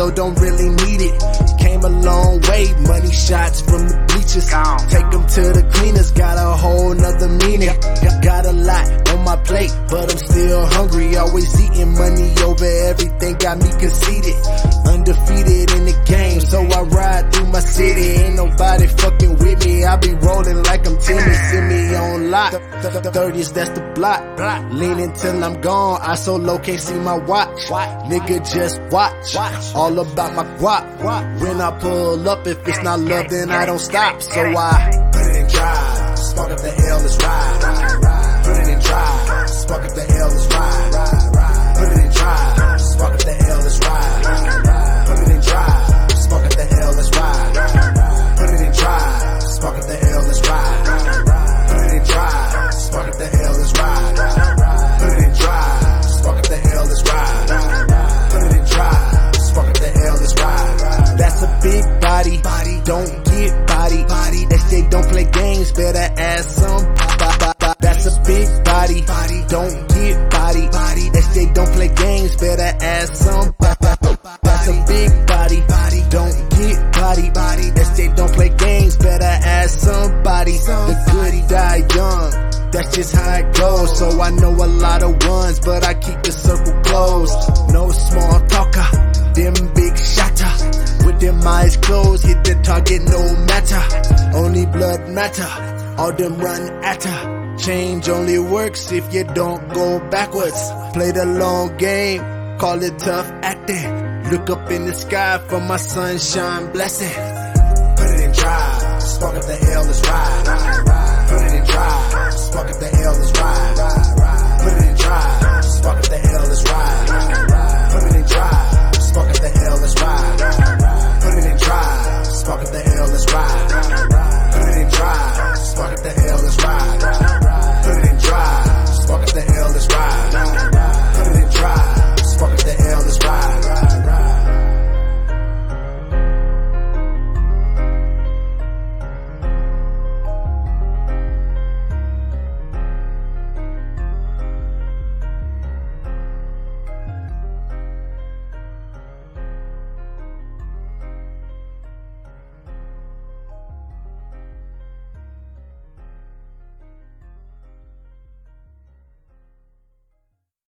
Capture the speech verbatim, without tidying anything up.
still don't really need it. Came a long way, money shots from the bleachers. Take them to the cleaners, got a whole nother meaning. Got a lot on my plate, but I'm still hungry. Always eating money over everything, got me conceited. Undefeated in the game, so I ride through my city. Ain't nobody fucking with me, I be rolling like I'm Timmy. Send me on lock, thirties, that's the block. Leaning till I'm gone, I so low can't see my watch. Nigga just watch, all about my guap. When I pull up, if it's not love then I don't stop. So I put it in drive, spark up the L, let's ride. Put it in drive, spark up the L, let's ride. Put it in drive, spark up the L, let's ride. Put it in drive, spark up the L, let's ride. Put it in drive, spark up the L, let's ride. Put it in drive, spark up the L, let's ride. Put it in drive, spark up the L, let's ride. Put it in drive, spark up the L, let's ride. That's a big body, body, don't get body, body. They say don't play games, better ask some. That's a big body, body, don't get body, body. They say don't play games, better ask some. That's a big body, body, don't get body, body. They say don't play games, better ask somebody. The good die young, that's just how it goes. So I know a lot of ones, but I keep the circle closed. No small talker, them big shotter. With them eyes closed, hit the target no matter. Only blood matter, all them run at her. Change only works if you don't go backwards. Play the long game, call it tough acting. Look up in the sky for my sunshine blessing. Put it in drive, spark up the L, let's ride. Put it in drive, spark up the L, let's ride. Put it in drive, spark up the L, let's ride.